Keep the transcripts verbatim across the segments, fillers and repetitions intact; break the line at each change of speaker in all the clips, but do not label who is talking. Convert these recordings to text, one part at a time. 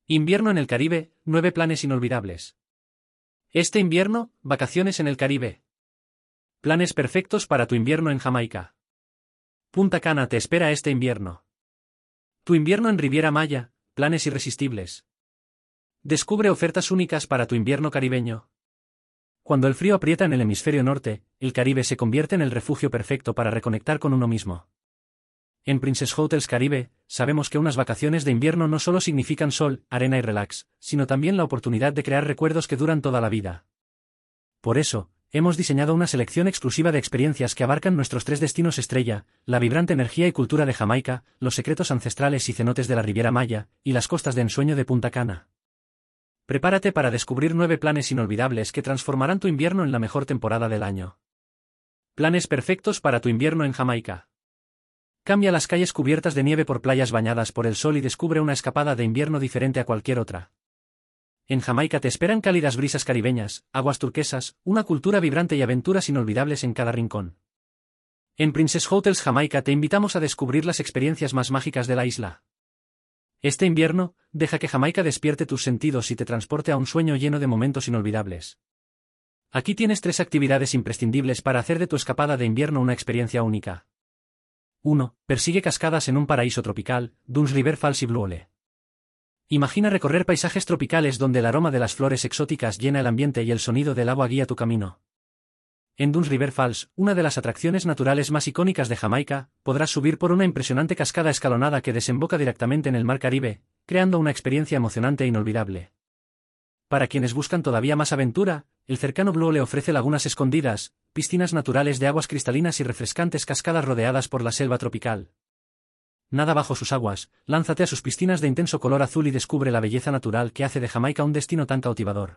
Invierno en el Caribe, nueve planes inolvidables. Este invierno, vacaciones en el Caribe. Planes perfectos para tu invierno en Jamaica. Punta Cana te espera este invierno. Tu invierno en Riviera Maya, planes irresistibles. Descubre ofertas únicas para tu invierno caribeño. Cuando el frío aprieta en el hemisferio norte, el Caribe se convierte en el refugio perfecto para reconectar con uno mismo. En Princess Hotels Caribe, sabemos que unas vacaciones de invierno no solo significan sol, arena y relax, sino también la oportunidad de crear recuerdos que duran toda la vida. Por eso, hemos diseñado una selección exclusiva de experiencias que abarcan nuestros tres destinos estrella, la vibrante energía y cultura de Jamaica, los secretos ancestrales y cenotes de la Riviera Maya, y las costas de ensueño de Punta Cana. Prepárate para descubrir nueve planes inolvidables que transformarán tu invierno en la mejor temporada del año. Planes perfectos para tu invierno en Jamaica. Cambia las calles cubiertas de nieve por playas bañadas por el sol y descubre una escapada de invierno diferente a cualquier otra. En Jamaica te esperan cálidas brisas caribeñas, aguas turquesas, una cultura vibrante y aventuras inolvidables en cada rincón. En Princess Hotels Jamaica te invitamos a descubrir las experiencias más mágicas de la isla. Este invierno, deja que Jamaica despierte tus sentidos y te transporte a un sueño lleno de momentos inolvidables. Aquí tienes tres actividades imprescindibles para hacer de tu escapada de invierno una experiencia única. uno. Persigue cascadas en un paraíso tropical, Dunes River Falls y Blue Hole. Imagina recorrer paisajes tropicales donde el aroma de las flores exóticas llena el ambiente y el sonido del agua guía tu camino. En Dunes River Falls, una de las atracciones naturales más icónicas de Jamaica, podrás subir por una impresionante cascada escalonada que desemboca directamente en el mar Caribe, creando una experiencia emocionante e inolvidable. Para quienes buscan todavía más aventura, el cercano Blue Hole ofrece lagunas escondidas, piscinas naturales de aguas cristalinas y refrescantes cascadas rodeadas por la selva tropical. Nada bajo sus aguas, lánzate a sus piscinas de intenso color azul y descubre la belleza natural que hace de Jamaica un destino tan cautivador.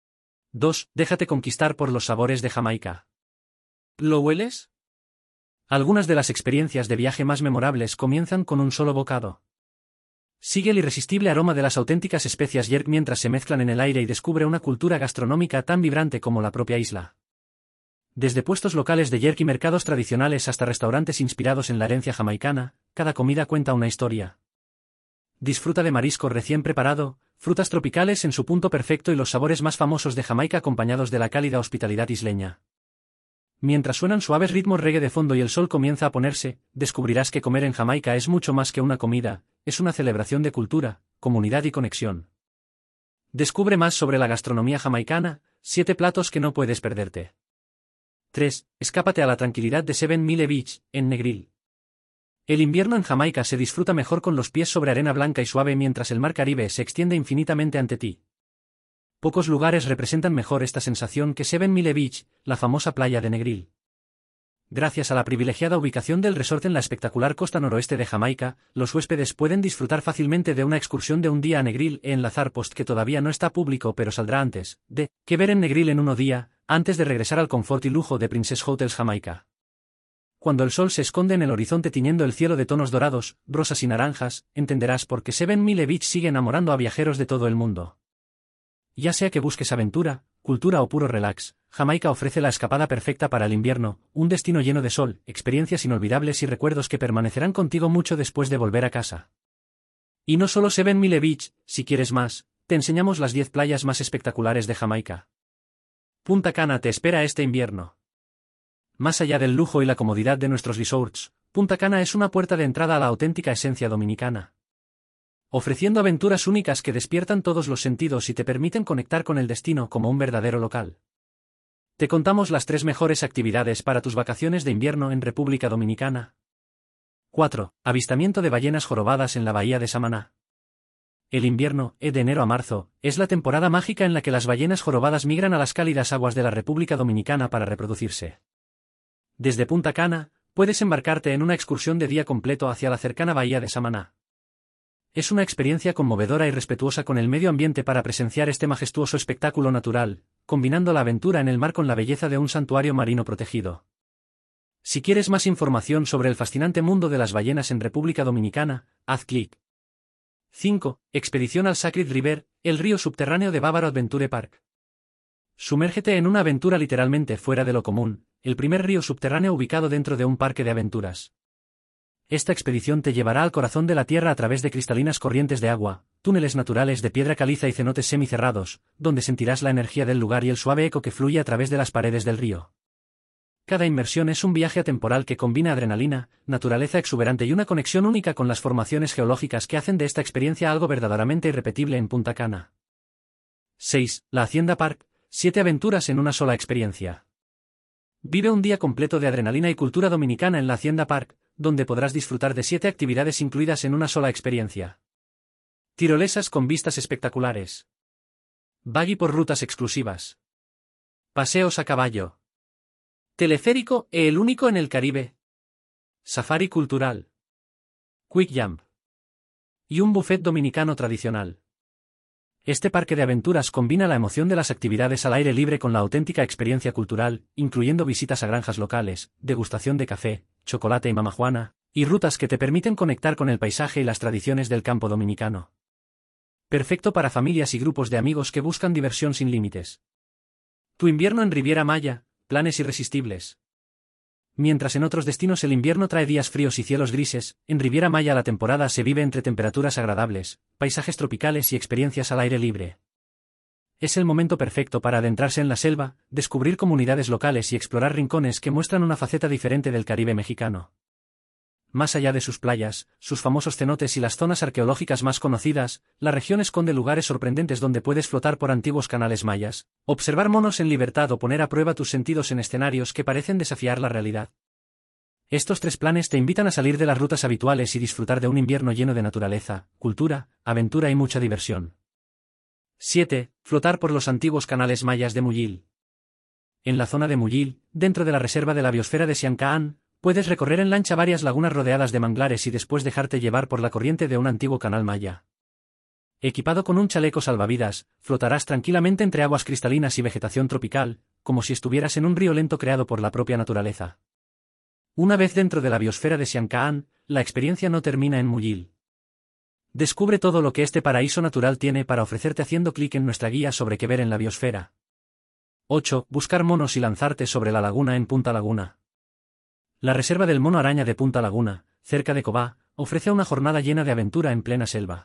dos. Déjate conquistar por los sabores de Jamaica. ¿Lo hueles? Algunas de las experiencias de viaje más memorables comienzan con un solo bocado. Sigue el irresistible aroma de las auténticas especias jerk mientras se mezclan en el aire y descubre una cultura gastronómica tan vibrante como la propia isla. Desde puestos locales de jerk y mercados tradicionales hasta restaurantes inspirados en la herencia jamaicana, cada comida cuenta una historia. Disfruta de marisco recién preparado, frutas tropicales en su punto perfecto y los sabores más famosos de Jamaica acompañados de la cálida hospitalidad isleña. Mientras suenan suaves ritmos reggae de fondo y el sol comienza a ponerse, descubrirás que comer en Jamaica es mucho más que una comida, es una celebración de cultura, comunidad y conexión. Descubre más sobre la gastronomía jamaicana, siete platos que no puedes perderte. tres. Escápate a la tranquilidad de Seven Mile Beach, en Negril. El invierno en Jamaica se disfruta mejor con los pies sobre arena blanca y suave mientras el mar Caribe se extiende infinitamente ante ti. Pocos lugares representan mejor esta sensación que Seven Mile Beach, la famosa playa de Negril. Gracias a la privilegiada ubicación del resort en la espectacular costa noroeste de Jamaica, los huéspedes pueden disfrutar fácilmente de una excursión de un día a Negril e enlazar post que todavía no está público pero saldrá antes, de, que ver en Negril en uno día, antes de regresar al confort y lujo de Princess Hotels Jamaica. Cuando el sol se esconde en el horizonte tiñendo el cielo de tonos dorados, rosas y naranjas, entenderás por qué Seven Mile Beach sigue enamorando a viajeros de todo el mundo. Ya sea que busques aventura, cultura o puro relax, Jamaica ofrece la escapada perfecta para el invierno, un destino lleno de sol, experiencias inolvidables y recuerdos que permanecerán contigo mucho después de volver a casa. Y no solo Seven Mile Beach, si quieres más, te enseñamos las diez playas más espectaculares de Jamaica. Punta Cana te espera este invierno. Más allá del lujo y la comodidad de nuestros resorts, Punta Cana es una puerta de entrada a la auténtica esencia dominicana. Ofreciendo aventuras únicas que despiertan todos los sentidos y te permiten conectar con el destino como un verdadero local. Te contamos las tres mejores actividades para tus vacaciones de invierno en República Dominicana. cuatro. Avistamiento de ballenas jorobadas en la bahía de Samaná. El invierno, de enero a marzo, es la temporada mágica en la que las ballenas jorobadas migran a las cálidas aguas de la República Dominicana para reproducirse. Desde Punta Cana, puedes embarcarte en una excursión de día completo hacia la cercana bahía de Samaná. Es una experiencia conmovedora y respetuosa con el medio ambiente para presenciar este majestuoso espectáculo natural, combinando la aventura en el mar con la belleza de un santuario marino protegido. Si quieres más información sobre el fascinante mundo de las ballenas en República Dominicana, haz clic. cinco. Expedición al Sacred River, el río subterráneo de Bávaro Adventure Park. Sumérgete en una aventura literalmente fuera de lo común, el primer río subterráneo ubicado dentro de un parque de aventuras. Esta expedición te llevará al corazón de la Tierra a través de cristalinas corrientes de agua, túneles naturales de piedra caliza y cenotes semicerrados, donde sentirás la energía del lugar y el suave eco que fluye a través de las paredes del río. Cada inmersión es un viaje atemporal que combina adrenalina, naturaleza exuberante y una conexión única con las formaciones geológicas que hacen de esta experiencia algo verdaderamente irrepetible en Punta Cana. seis. La Hacienda Park, siete aventuras en una sola experiencia. Vive un día completo de adrenalina y cultura dominicana en la Hacienda Park, donde podrás disfrutar de siete actividades incluidas en una sola experiencia. Tirolesas con vistas espectaculares. Buggy por rutas exclusivas. Paseos a caballo. Teleférico, el único en el Caribe. Safari cultural. Quick Jump. Y un buffet dominicano tradicional. Este parque de aventuras combina la emoción de las actividades al aire libre con la auténtica experiencia cultural, incluyendo visitas a granjas locales, degustación de café, chocolate y mamajuana, y rutas que te permiten conectar con el paisaje y las tradiciones del campo dominicano. Perfecto para familias y grupos de amigos que buscan diversión sin límites. Tu invierno en Riviera Maya, planes irresistibles. Mientras en otros destinos el invierno trae días fríos y cielos grises, en Riviera Maya la temporada se vive entre temperaturas agradables, paisajes tropicales y experiencias al aire libre. Es el momento perfecto para adentrarse en la selva, descubrir comunidades locales y explorar rincones que muestran una faceta diferente del Caribe mexicano. Más allá de sus playas, sus famosos cenotes y las zonas arqueológicas más conocidas, la región esconde lugares sorprendentes donde puedes flotar por antiguos canales mayas, observar monos en libertad o poner a prueba tus sentidos en escenarios que parecen desafiar la realidad. Estos tres planes te invitan a salir de las rutas habituales y disfrutar de un invierno lleno de naturaleza, cultura, aventura y mucha diversión. siete. Flotar por los antiguos canales mayas de Muyil. En la zona de Muyil, dentro de la reserva de la biosfera de Siancaán, puedes recorrer en lancha varias lagunas rodeadas de manglares y después dejarte llevar por la corriente de un antiguo canal maya. Equipado con un chaleco salvavidas, flotarás tranquilamente entre aguas cristalinas y vegetación tropical, como si estuvieras en un río lento creado por la propia naturaleza. Una vez dentro de la biosfera de Siancaán, la experiencia no termina en Muyil. Descubre todo lo que este paraíso natural tiene para ofrecerte haciendo clic en nuestra guía sobre qué ver en la biosfera. ocho. Buscar monos y lanzarte sobre la laguna en Punta Laguna. La reserva del mono araña de Punta Laguna, cerca de Cobá, ofrece una jornada llena de aventura en plena selva.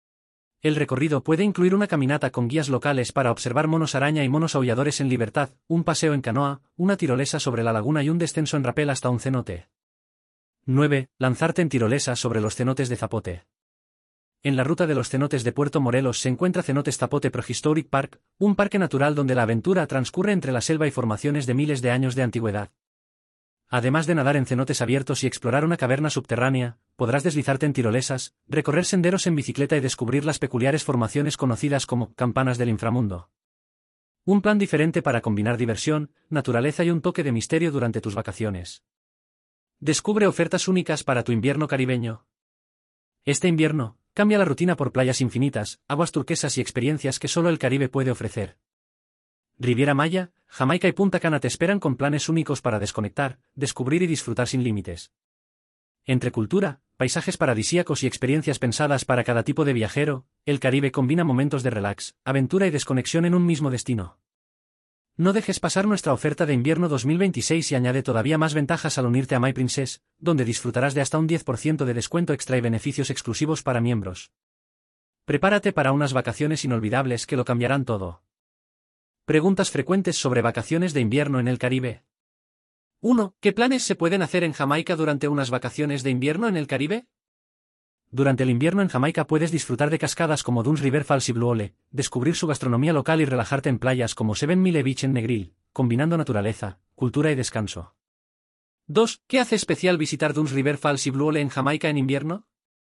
El recorrido puede incluir una caminata con guías locales para observar monos araña y monos aulladores en libertad, un paseo en canoa, una tirolesa sobre la laguna y un descenso en rapel hasta un cenote. nueve. Lanzarte en tirolesa sobre los cenotes de Zapote. En la ruta de los cenotes de Puerto Morelos se encuentra Cenotes Zapote Prehistoric Park, un parque natural donde la aventura transcurre entre la selva y formaciones de miles de años de antigüedad. Además de nadar en cenotes abiertos y explorar una caverna subterránea, podrás deslizarte en tirolesas, recorrer senderos en bicicleta y descubrir las peculiares formaciones conocidas como campanas del inframundo. Un plan diferente para combinar diversión, naturaleza y un toque de misterio durante tus vacaciones. Descubre ofertas únicas para tu invierno caribeño. Este invierno, cambia la rutina por playas infinitas, aguas turquesas y experiencias que solo el Caribe puede ofrecer. Riviera Maya, Jamaica y Punta Cana te esperan con planes únicos para desconectar, descubrir y disfrutar sin límites. Entre cultura, paisajes paradisíacos y experiencias pensadas para cada tipo de viajero, el Caribe combina momentos de relax, aventura y desconexión en un mismo destino. No dejes pasar nuestra oferta de invierno dos mil veintiséis y añade todavía más ventajas al unirte a My Princess, donde disfrutarás de hasta un diez por ciento de descuento extra y beneficios exclusivos para miembros. Prepárate para unas vacaciones inolvidables que lo cambiarán todo. Preguntas frecuentes sobre vacaciones de invierno en el Caribe. uno. ¿Qué planes se pueden hacer en Jamaica durante unas vacaciones de invierno en el Caribe? Durante el invierno en Jamaica puedes disfrutar de cascadas como Dunes River Falls y Blue Hole, descubrir su gastronomía local y relajarte en playas como Seven Mile Beach en Negril, combinando naturaleza, cultura y descanso. dos. ¿Qué hace especial visitar Dunes River Falls y Blue Hole en Jamaica en invierno?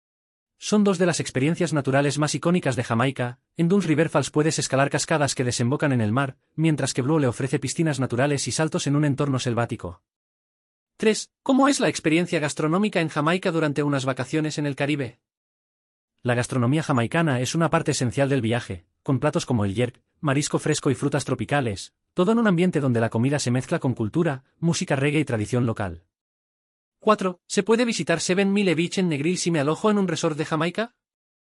Son dos de las experiencias naturales más icónicas de Jamaica. En Dunes River Falls puedes escalar cascadas que desembocan en el mar, mientras que Blue Hole ofrece piscinas naturales y saltos en un entorno selvático. tres. ¿Cómo es la experiencia gastronómica en Jamaica durante unas vacaciones en el Caribe? La gastronomía jamaicana es una parte esencial del viaje, con platos como el jerk, marisco fresco y frutas tropicales, todo en un ambiente donde la comida se mezcla con cultura, música reggae y tradición local. cuatro. ¿Se puede visitar Seven Mile Beach en Negril si me alojo en un resort de Jamaica?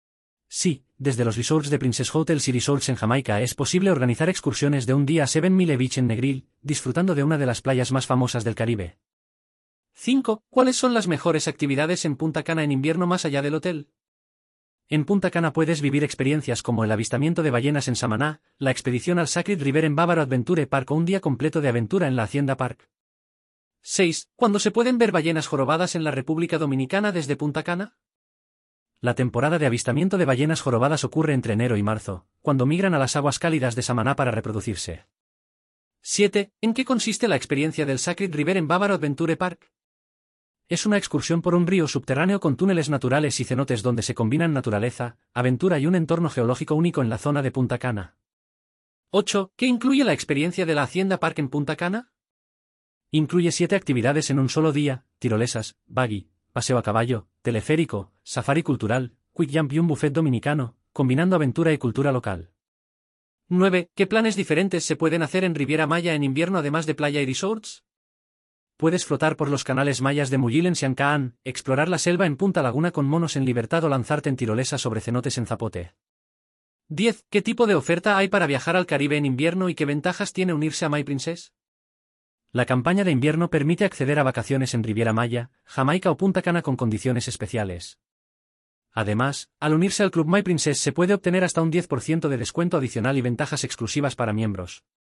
Sí, desde los resorts de Princess Hotels y Resorts en Jamaica es posible organizar excursiones de un día a Seven Mile Beach en Negril, disfrutando de una de las playas más famosas del Caribe. cinco. ¿Cuáles son las mejores actividades en Punta Cana en invierno más allá del hotel? En Punta Cana puedes vivir experiencias como el avistamiento de ballenas en Samaná, la expedición al Sacred River en Bávaro Adventure Park o un día completo de aventura en la Hacienda Park. seis. ¿Cuándo se pueden ver ballenas jorobadas en la República Dominicana desde Punta Cana? La temporada de avistamiento de ballenas jorobadas ocurre entre enero y marzo, cuando migran a las aguas cálidas de Samaná para reproducirse. siete. ¿En qué consiste la experiencia del Sacred River en Bávaro Adventure Park? Es una excursión por un río subterráneo con túneles naturales y cenotes donde se combinan naturaleza, aventura y un entorno geológico único en la zona de Punta Cana. ocho. ¿Qué incluye la experiencia de la Hacienda Park en Punta Cana? Incluye siete actividades en un solo día: tirolesas, buggy, paseo a caballo, teleférico, safari cultural, quick jump y un buffet dominicano, combinando aventura y cultura local. nueve. ¿Qué planes diferentes se pueden hacer en Riviera Maya en invierno además de playa y resorts? Puedes flotar por los canales mayas de Muyil en Siancaan, explorar la selva en Punta Laguna con monos en libertad o lanzarte en tirolesa sobre cenotes en Zapote. diez. ¿Qué tipo de oferta hay para viajar al Caribe en invierno y qué ventajas tiene unirse a My Princess? La campaña de invierno permite acceder a vacaciones en Riviera Maya, Jamaica o Punta Cana con condiciones especiales. Además, al unirse al Club My Princess se puede obtener hasta un diez por ciento de descuento adicional y ventajas exclusivas para miembros.